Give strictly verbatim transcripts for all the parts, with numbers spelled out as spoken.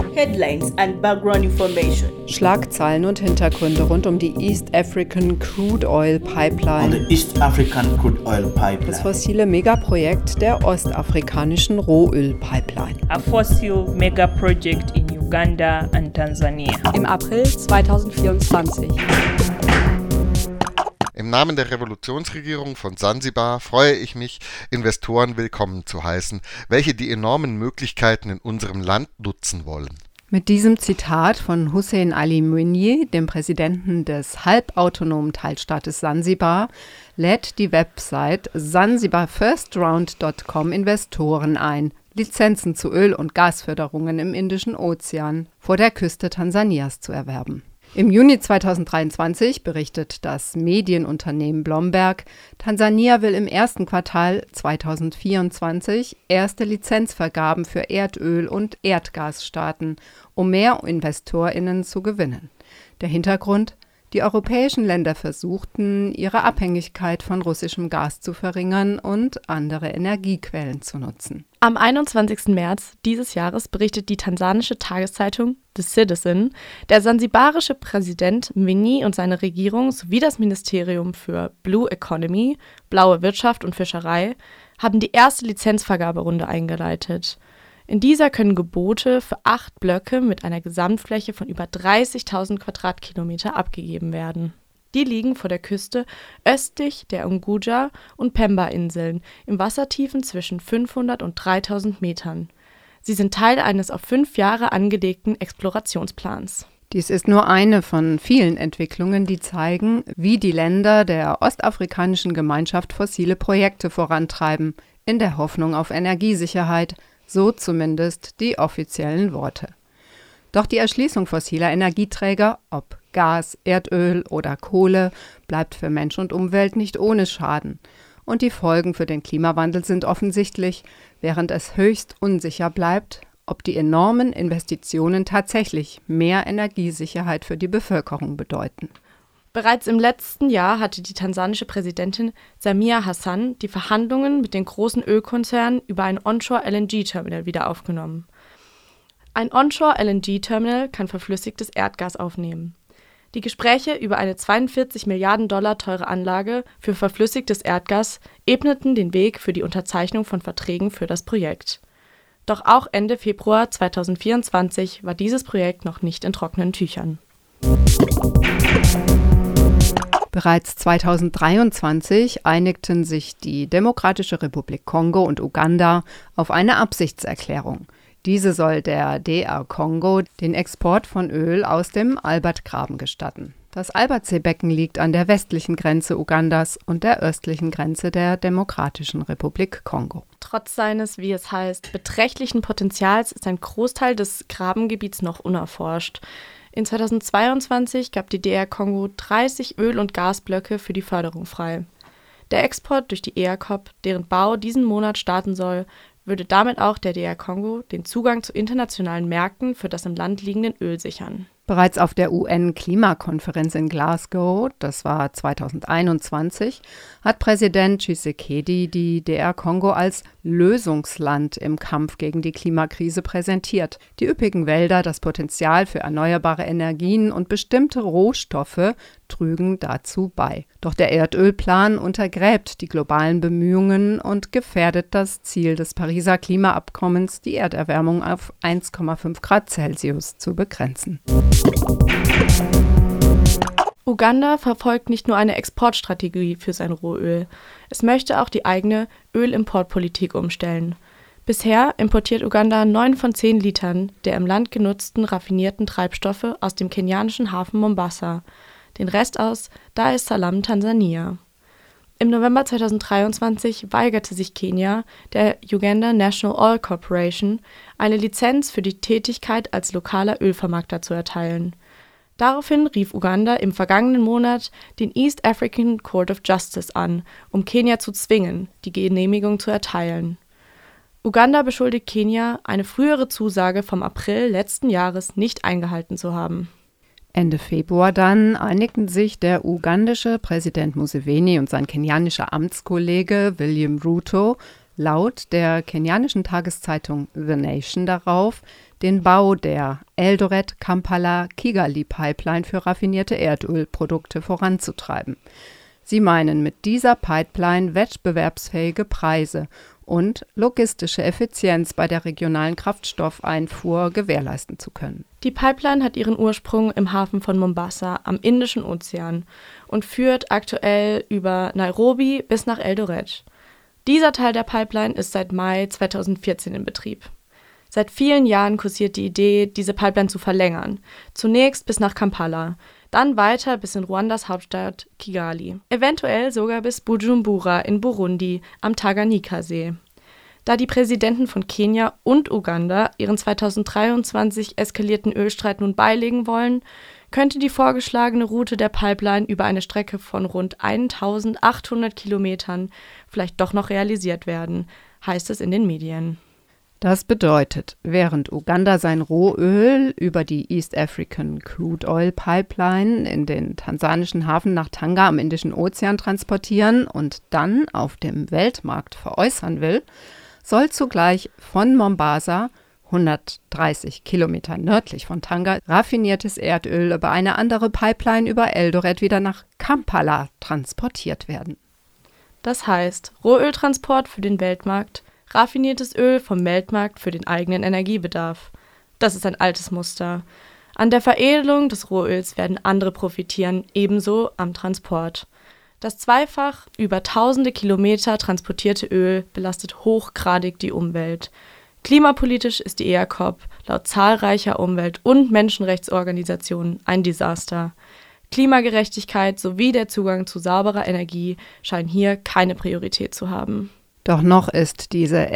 Headlines and background information. Schlagzeilen und Hintergründe rund um die East African Crude Oil Pipeline. On the East African Crude Oil Pipeline. Das fossile Megaprojekt der ostafrikanischen Rohölpipeline. A fossil megaproject in Uganda and Tansania. Im April zweitausendvierundzwanzig. Im Namen der Revolutionsregierung von Sansibar freue ich mich, Investoren willkommen zu heißen, welche die enormen Möglichkeiten in unserem Land nutzen wollen. Mit diesem Zitat von Hussein Ali Mwinyi, dem Präsidenten des halbautonomen Teilstaates Sansibar, lädt die Website sansibar first round Punkt com Investoren ein, Lizenzen zu Öl- und Gasförderungen im Indischen Ozean vor der Küste Tansanias zu erwerben. Im Juni zweitausenddreiundzwanzig berichtet das Medienunternehmen Bloomberg, Tansania will im ersten Quartal zweitausendvierundzwanzig erste Lizenzvergaben für Erdöl und Erdgas starten, um mehr InvestorInnen zu gewinnen. Der Hintergrund: Die europäischen Länder versuchten, ihre Abhängigkeit von russischem Gas zu verringern und andere Energiequellen zu nutzen. Am einundzwanzigsten März dieses Jahres berichtet die tansanische Tageszeitung The Citizen, der sansibarische Präsident Mwinyi und seine Regierung sowie das Ministerium für Blue Economy, blaue Wirtschaft und Fischerei haben die erste Lizenzvergaberunde eingeleitet. In dieser können Gebote für acht Blöcke mit einer Gesamtfläche von über dreißigtausend Quadratkilometer abgegeben werden. Die liegen vor der Küste östlich der Unguja- und Pemba-Inseln im Wassertiefen zwischen fünfhundert und dreitausend Metern. Sie sind Teil eines auf fünf Jahre angelegten Explorationsplans. Dies ist nur eine von vielen Entwicklungen, die zeigen, wie die Länder der ostafrikanischen Gemeinschaft fossile Projekte vorantreiben, in der Hoffnung auf Energiesicherheit, so zumindest die offiziellen Worte. Doch die Erschließung fossiler Energieträger, ob Gas, Erdöl oder Kohle, bleibt für Mensch und Umwelt nicht ohne Schaden. Und die Folgen für den Klimawandel sind offensichtlich, während es höchst unsicher bleibt, ob die enormen Investitionen tatsächlich mehr Energiesicherheit für die Bevölkerung bedeuten. Bereits im letzten Jahr hatte die tansanische Präsidentin Samia Hassan die Verhandlungen mit den großen Ölkonzernen über ein Onshore-L N G-Terminal wieder aufgenommen. Ein Onshore-L N G-Terminal kann verflüssigtes Erdgas aufnehmen. Die Gespräche über eine zweiundvierzig Milliarden Dollar teure Anlage für verflüssigtes Erdgas ebneten den Weg für die Unterzeichnung von Verträgen für das Projekt. Doch auch Ende Februar zweitausendvierundzwanzig war dieses Projekt noch nicht in trockenen Tüchern. Bereits zweitausenddreiundzwanzig einigten sich die Demokratische Republik Kongo und Uganda auf eine Absichtserklärung. Diese soll der D R Kongo den Export von Öl aus dem Albert-Graben gestatten. Das Albertsee-Becken liegt an der westlichen Grenze Ugandas und der östlichen Grenze der Demokratischen Republik Kongo. Trotz seines, wie es heißt, beträchtlichen Potenzials ist ein Großteil des Grabengebiets noch unerforscht. In zweitausendzweiundzwanzig gab die D R Kongo dreißig Öl- und Gasblöcke für die Förderung frei. Der Export durch die E A C O P, deren Bau diesen Monat starten soll, würde damit auch der D R Kongo den Zugang zu internationalen Märkten für das im Land liegende Öl sichern. Bereits auf der U N-Klimakonferenz in Glasgow, das war zweitausendeinundzwanzig, hat Präsident Tshisekedi die D R Kongo als Lösungsland im Kampf gegen die Klimakrise präsentiert. Die üppigen Wälder, das Potenzial für erneuerbare Energien und bestimmte Rohstoffe trügen dazu bei. Doch der Erdölplan untergräbt die globalen Bemühungen und gefährdet das Ziel des Pariser Klimaabkommens, die Erderwärmung auf eins Komma fünf Grad Celsius zu begrenzen. Uganda verfolgt nicht nur eine Exportstrategie für sein Rohöl, es möchte auch die eigene Ölimportpolitik umstellen. Bisher importiert Uganda neun von zehn Litern der im Land genutzten raffinierten Treibstoffe aus dem kenianischen Hafen Mombasa, den Rest aus Dar es Salaam, Tansania. Im November zweitausenddreiundzwanzig weigerte sich Kenia, der Uganda National Oil Corporation, eine Lizenz für die Tätigkeit als lokaler Ölvermarkter zu erteilen. Daraufhin rief Uganda im vergangenen Monat den East African Court of Justice an, um Kenia zu zwingen, die Genehmigung zu erteilen. Uganda beschuldigt Kenia, eine frühere Zusage vom April letzten Jahres nicht eingehalten zu haben. Ende Februar dann einigten sich der ugandische Präsident Museveni und sein kenianischer Amtskollege William Ruto laut der kenianischen Tageszeitung The Nation darauf, den Bau der Eldoret-Kampala-Kigali-Pipeline für raffinierte Erdölprodukte voranzutreiben. Sie meinen mit dieser Pipeline wettbewerbsfähige Preise und logistische Effizienz bei der regionalen Kraftstoffeinfuhr gewährleisten zu können. Die Pipeline hat ihren Ursprung im Hafen von Mombasa am Indischen Ozean und führt aktuell über Nairobi bis nach Eldoret. Dieser Teil der Pipeline ist seit Mai zweitausendvierzehn in Betrieb. Seit vielen Jahren kursiert die Idee, diese Pipeline zu verlängern. Zunächst bis nach Kampala, dann weiter bis in Ruandas Hauptstadt Kigali, eventuell sogar bis Bujumbura in Burundi am Tanganyika-See. Da die Präsidenten von Kenia und Uganda ihren zweitausenddreiundzwanzig eskalierten Ölstreit nun beilegen wollen, könnte die vorgeschlagene Route der Pipeline über eine Strecke von rund eintausendachthundert Kilometern vielleicht doch noch realisiert werden, heißt es in den Medien. Das bedeutet, während Uganda sein Rohöl über die East African Crude Oil Pipeline in den tansanischen Hafen nach Tanga am Indischen Ozean transportieren und dann auf dem Weltmarkt veräußern will, soll zugleich von Mombasa, hundertdreißig Kilometer nördlich von Tanga, raffiniertes Erdöl über eine andere Pipeline über Eldoret wieder nach Kampala transportiert werden. Das heißt, Rohöltransport für den Weltmarkt, raffiniertes Öl vom Weltmarkt für den eigenen Energiebedarf. Das ist ein altes Muster. An der Veredelung des Rohöls werden andere profitieren, ebenso am Transport. Das zweifach über tausende Kilometer transportierte Öl belastet hochgradig die Umwelt. Klimapolitisch ist die E A C O P laut zahlreicher Umwelt- und Menschenrechtsorganisationen ein Desaster. Klimagerechtigkeit sowie der Zugang zu sauberer Energie scheinen hier keine Priorität zu haben. Doch noch ist diese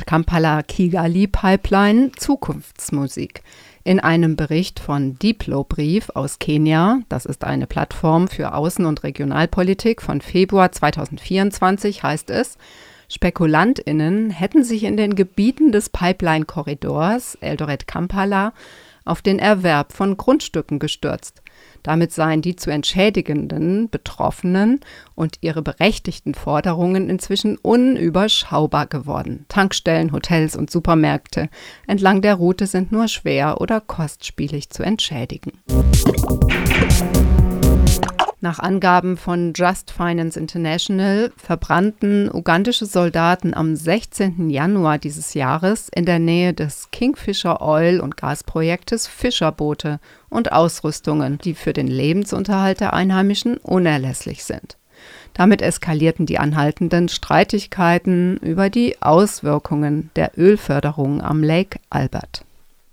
Eldoret-Kampala-Kigali-Pipeline Zukunftsmusik. In einem Bericht von Diplo-Brief aus Kenia, das ist eine Plattform für Außen- und Regionalpolitik von Februar zweitausendvierundzwanzig, heißt es, SpekulantInnen hätten sich in den Gebieten des Pipeline-Korridors Eldoret-Kampala auf den Erwerb von Grundstücken gestürzt. Damit seien die zu entschädigenden Betroffenen und ihre berechtigten Forderungen inzwischen unüberschaubar geworden. Tankstellen, Hotels und Supermärkte entlang der Route sind nur schwer oder kostspielig zu entschädigen. Nach Angaben von Just Finance International verbrannten ugandische Soldaten am sechzehnten Januar dieses Jahres in der Nähe des Kingfisher Oil- und Gasprojektes Fischerboote und Ausrüstungen, die für den Lebensunterhalt der Einheimischen unerlässlich sind. Damit eskalierten die anhaltenden Streitigkeiten über die Auswirkungen der Ölförderung am Lake Albert.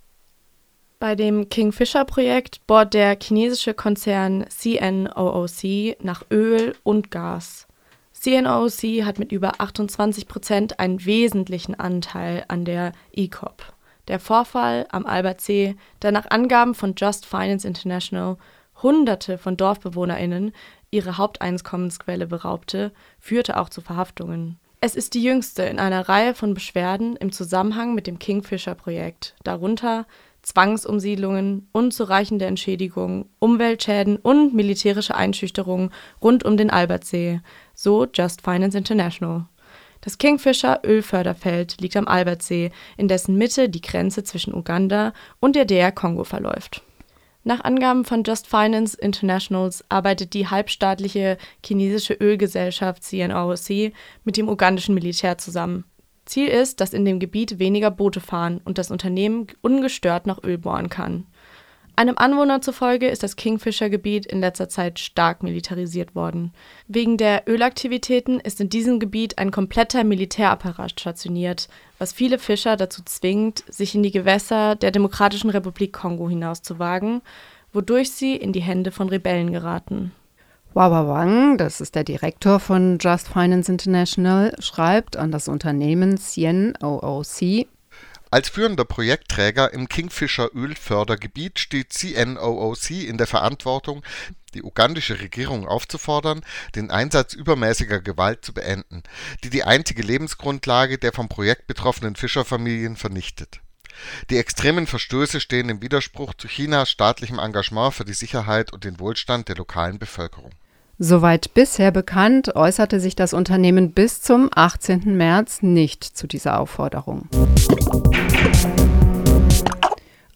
Bei dem Kingfisher-Projekt bohrt der chinesische Konzern C N O O C nach Öl und Gas. C N O O C hat mit über achtundzwanzig Prozent einen wesentlichen Anteil an der E C O P. Der Vorfall am Albertsee, der nach Angaben von Just Finance International Hunderte von DorfbewohnerInnen ihre Haupteinkommensquelle beraubte, führte auch zu Verhaftungen. Es ist die jüngste in einer Reihe von Beschwerden im Zusammenhang mit dem Kingfisher-Projekt, darunter Zwangsumsiedlungen, unzureichende Entschädigungen, Umweltschäden und militärische Einschüchterungen rund um den Albertsee, so Just Finance International. Das Kingfisher-Ölförderfeld liegt am Albertsee, in dessen Mitte die Grenze zwischen Uganda und der D R Kongo verläuft. Nach Angaben von Just Finance International arbeitet die halbstaatliche chinesische Ölgesellschaft C N O O C mit dem ugandischen Militär zusammen. Ziel ist, dass in dem Gebiet weniger Boote fahren und das Unternehmen ungestört nach Öl bohren kann. Einem Anwohner zufolge ist das Kingfisher-Gebiet in letzter Zeit stark militarisiert worden. Wegen der Ölaktivitäten ist in diesem Gebiet ein kompletter Militärapparat stationiert, was viele Fischer dazu zwingt, sich in die Gewässer der Demokratischen Republik Kongo hinauszuwagen, wodurch sie in die Hände von Rebellen geraten. Wawa Wang, das ist der Direktor von Just Finance International, schreibt an das Unternehmen C N O O C: Als führender Projektträger im Kingfisher-Ölfördergebiet steht C N O O C in der Verantwortung, die ugandische Regierung aufzufordern, den Einsatz übermäßiger Gewalt zu beenden, die die einzige Lebensgrundlage der vom Projekt betroffenen Fischerfamilien vernichtet. Die extremen Verstöße stehen im Widerspruch zu Chinas staatlichem Engagement für die Sicherheit und den Wohlstand der lokalen Bevölkerung. Soweit bisher bekannt, äußerte sich das Unternehmen bis zum achtzehnten März nicht zu dieser Aufforderung.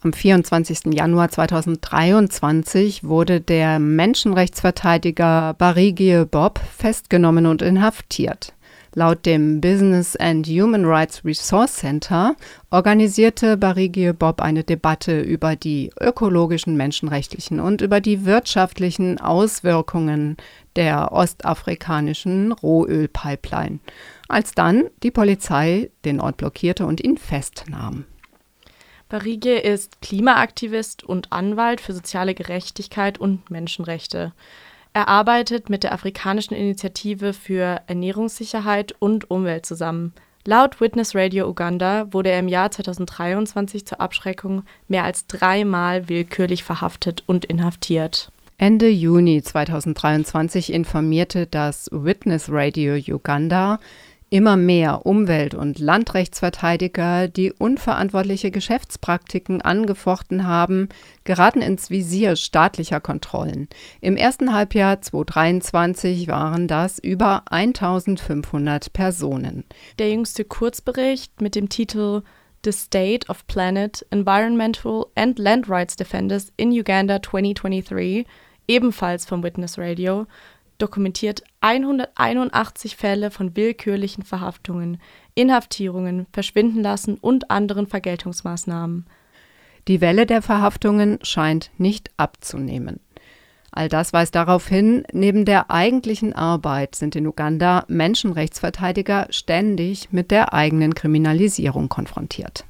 Am vierundzwanzigsten Januar zweitausenddreiundzwanzig wurde der Menschenrechtsverteidiger Barigye Bob festgenommen und inhaftiert. Laut dem Business and Human Rights Resource Center organisierte Barigye Bob eine Debatte über die ökologischen, menschenrechtlichen und über die wirtschaftlichen Auswirkungen der ostafrikanischen Rohölpipeline, als dann die Polizei den Ort blockierte und ihn festnahm. Barigye ist Klimaaktivist und Anwalt für soziale Gerechtigkeit und Menschenrechte. Er arbeitet mit der Afrikanischen Initiative für Ernährungssicherheit und Umwelt zusammen. Laut Witness Radio Uganda wurde er im Jahr zweitausenddreiundzwanzig zur Abschreckung mehr als dreimal willkürlich verhaftet und inhaftiert. Ende Juni zweitausenddreiundzwanzig informierte das Witness Radio Uganda, immer mehr Umwelt- und Landrechtsverteidiger, die unverantwortliche Geschäftspraktiken angefochten haben, geraten ins Visier staatlicher Kontrollen. Im ersten Halbjahr zweitausenddreiundzwanzig waren das über eintausendfünfhundert Personen. Der jüngste Kurzbericht mit dem Titel The State of Planet, Environmental and Land Rights Defenders in Uganda zwanzig dreiundzwanzig, ebenfalls vom Witness Radio, dokumentiert hunderteinundachtzig Fälle von willkürlichen Verhaftungen, Inhaftierungen, Verschwindenlassen und anderen Vergeltungsmaßnahmen. Die Welle der Verhaftungen scheint nicht abzunehmen. All das weist darauf hin, neben der eigentlichen Arbeit sind in Uganda Menschenrechtsverteidiger ständig mit der eigenen Kriminalisierung konfrontiert.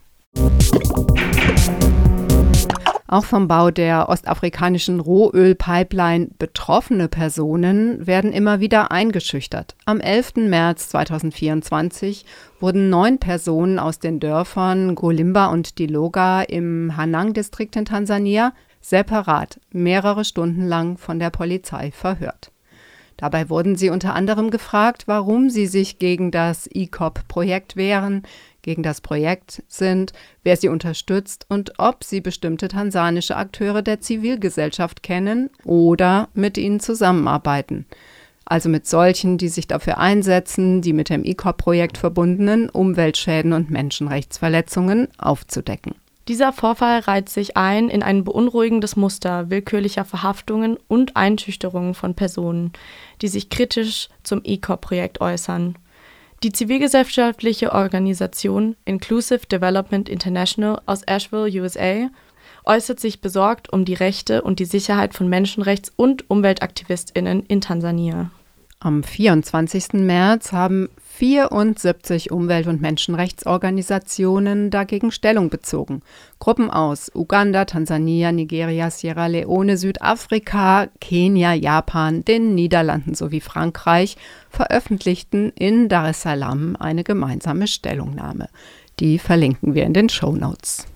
Auch vom Bau der ostafrikanischen Rohölpipeline betroffene Personen werden immer wieder eingeschüchtert. Am elften März zweitausendvierundzwanzig wurden neun Personen aus den Dörfern Golimba und Diloga im Hanang-Distrikt in Tansania separat mehrere Stunden lang von der Polizei verhört. Dabei wurden sie unter anderem gefragt, warum sie sich gegen das I C O P-Projekt wehren, gegen das Projekt sind, wer sie unterstützt und ob sie bestimmte tansanische Akteure der Zivilgesellschaft kennen oder mit ihnen zusammenarbeiten. Also mit solchen, die sich dafür einsetzen, die mit dem I C O P-Projekt verbundenen Umweltschäden und Menschenrechtsverletzungen aufzudecken. Dieser Vorfall reiht sich ein in ein beunruhigendes Muster willkürlicher Verhaftungen und Einschüchterungen von Personen, die sich kritisch zum I C O P-Projekt äußern. Die zivilgesellschaftliche Organisation Inclusive Development International aus Asheville, U S A, äußert sich besorgt um die Rechte und die Sicherheit von Menschenrechts- und UmweltaktivistInnen in Tansania. Am vierundzwanzigsten März haben vierundsiebzig Umwelt- und Menschenrechtsorganisationen dagegen Stellung bezogen. Gruppen aus Uganda, Tansania, Nigeria, Sierra Leone, Südafrika, Kenia, Japan, den Niederlanden sowie Frankreich veröffentlichten in Dar es Salaam eine gemeinsame Stellungnahme. Die verlinken wir in den Shownotes.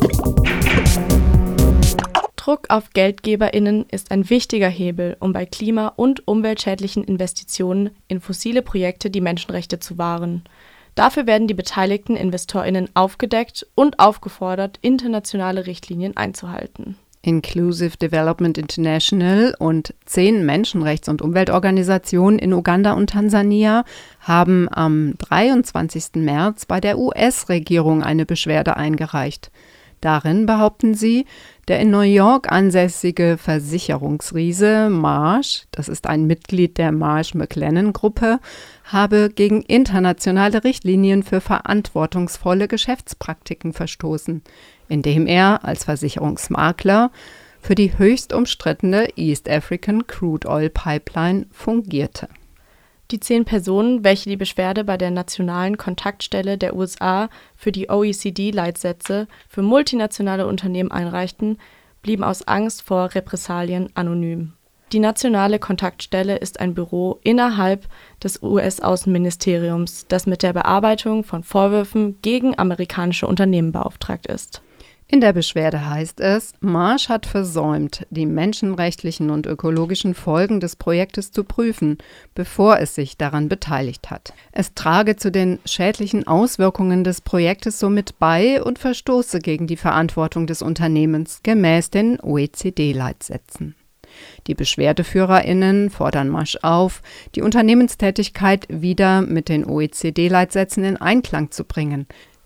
Druck auf GeldgeberInnen ist ein wichtiger Hebel, um bei klima- und umweltschädlichen Investitionen in fossile Projekte die Menschenrechte zu wahren. Dafür werden die beteiligten InvestorInnen aufgedeckt und aufgefordert, internationale Richtlinien einzuhalten. Inclusive Development International und zehn Menschenrechts- und Umweltorganisationen in Uganda und Tansania haben am dreiundzwanzigsten März bei der U S-Regierung eine Beschwerde eingereicht. Darin behaupten sie, der in New York ansässige Versicherungsriese Marsh, das ist ein Mitglied der Marsh-McLennan-Gruppe, habe gegen internationale Richtlinien für verantwortungsvolle Geschäftspraktiken verstoßen, indem er als Versicherungsmakler für die höchst umstrittene East African Crude Oil Pipeline fungierte. Die zehn Personen, welche die Beschwerde bei der Nationalen Kontaktstelle der U S A für die O E C D-Leitsätze für multinationale Unternehmen einreichten, blieben aus Angst vor Repressalien anonym. Die Nationale Kontaktstelle ist ein Büro innerhalb des U S-Außenministeriums, das mit der Bearbeitung von Vorwürfen gegen amerikanische Unternehmen beauftragt ist. In der Beschwerde heißt es, Marsh hat versäumt, die menschenrechtlichen und ökologischen Folgen des Projektes zu prüfen, bevor es sich daran beteiligt hat. Es trage zu den schädlichen Auswirkungen des Projektes somit bei und verstoße gegen die Verantwortung des Unternehmens gemäß den O E C D-Leitsätzen. Die BeschwerdeführerInnen fordern Marsh auf, die Unternehmenstätigkeit wieder mit den O E C D-Leitsätzen in Einklang zu bringen.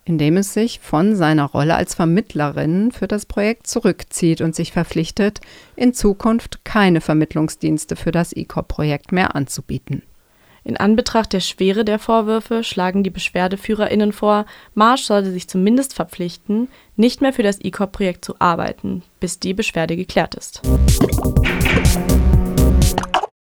indem es sich von seiner Rolle als Vermittlerin für das Projekt zurückzieht und sich verpflichtet, in Zukunft keine Vermittlungsdienste für das E C O P-Projekt mehr anzubieten. In Anbetracht der Schwere der Vorwürfe schlagen die BeschwerdeführerInnen vor, Marsh sollte sich zumindest verpflichten, nicht mehr für das E C O P-Projekt zu arbeiten, bis die Beschwerde geklärt ist.